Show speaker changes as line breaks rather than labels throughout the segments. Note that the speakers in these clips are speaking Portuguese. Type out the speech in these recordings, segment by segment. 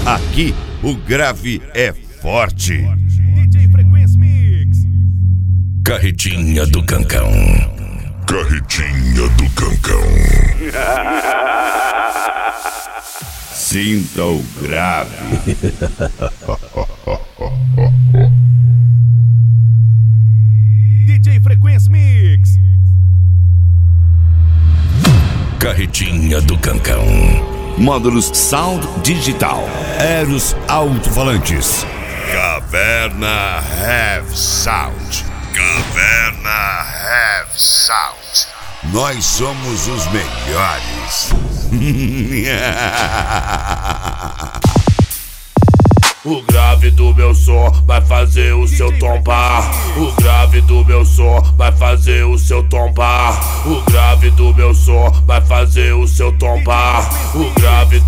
Aqui o grave é forte.
DJ Frequência Mix.
Carretinha do Cancão.
Carretinha do Cancão.
Sinta o grave.
DJ Frequência Mix.
Carretinha do Cancão.
Módulos Sound Digital. Eros Alto-Falantes. Caverna Have Sound. Caverna Have Sound. Nós somos os melhores.
O grave do meu som vai fazer o seu tombar. O grave do meu som vai fazer o seu tombar. O grave do meu som vai fazer o seu tombar. O grave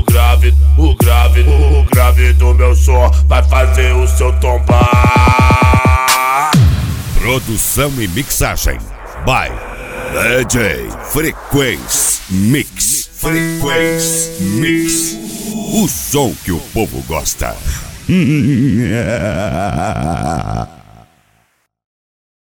do meu som vai fazer o seu tombar.
Produção e mixagem by DJ Frequência Mix. Frequência Mix. O som que o povo gosta.